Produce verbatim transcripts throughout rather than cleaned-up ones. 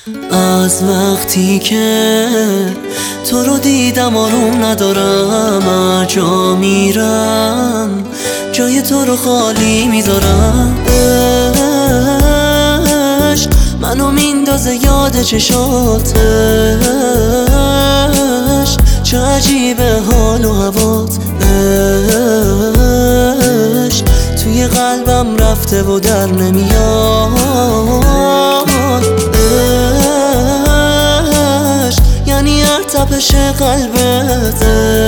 از وقتی که تو رو دیدم آروم ندارم، هر جا میرم جای تو رو خالی میذارم. عشق منو میندازه یاد چشاتش، چه عجیبه حال و هوات. عشق توی قلبم رفته و در نمیاد. عشق یعنی هر تپش قلبت،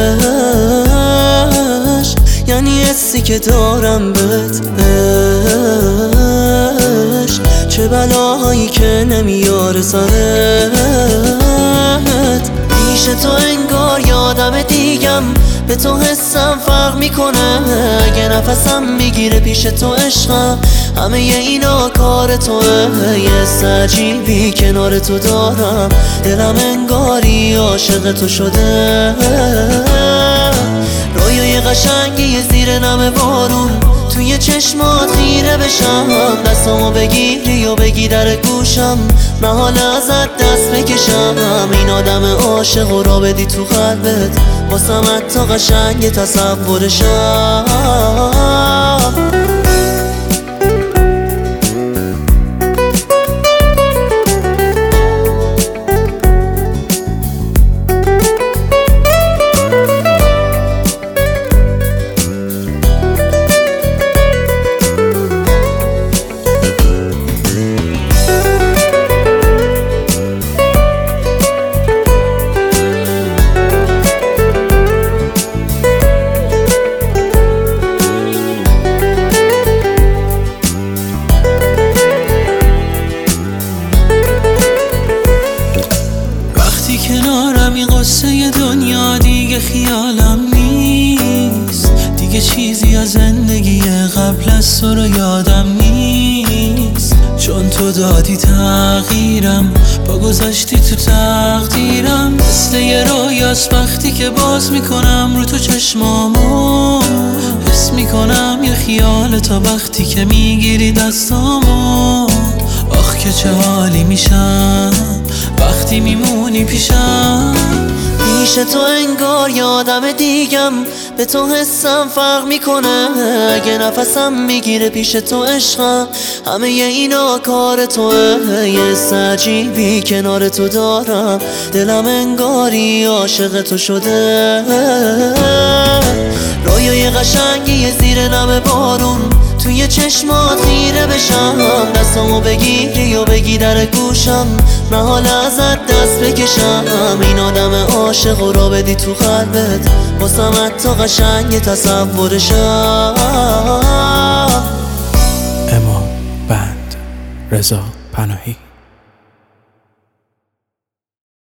عشق یعنی حسی که دارم بهت. عشق چه بلاهایی که نمیاره سرت. پیش تو انگار یادم دیگم، به تو حسم فرق میکنه. اگه نفسم میگیره پیش تو عشقم، همه اینا کار توه. یه حس عجیبی کنار تو دارم، دلم انگاری عاشق تو شده. رویای قشنگی زیر نم بارون، توی چشمات خیره بشم. دستامو بگیری و بگی در گوشم، من حالا ازت دست بکشم. این آدم عاشق و را بدی تو قلبت، واسم حتی قشنگ تصورشم. کنارم این قصه دنیا دیگه خیالم نیست، دیگه چیزی از زندگی قبل از تو رو یادم نیست. چون تو دادی تغییرم، با گذشتی تو تقدیرم. مثل یه رویاست وقتی که باز میکنم رو تو چشمامو، حس میکنم یه خیال تا وقتی که میگیری دستامو. آخ که چه حالی میشم وقتی میمونی پیشم. پیش تو انگار یادم دیگم، به تو حسم فرق میکنه. اگه نفسم میگیره پیش تو عشقم، همه اینا کار توه. یه حس عجیبی کنار تو دارم، دلم انگاری عاشق تو شده. رویای قشنگی زیر نم بارون، توی چشمات خیره بشم. دستامو بگیری و بگی در گوشم، من حالا ازت دست بکشم. این آدم عاشق و را بدی تو قلبت، واسم حتی قشنگ تصورشم. امام بند رضا پناهی.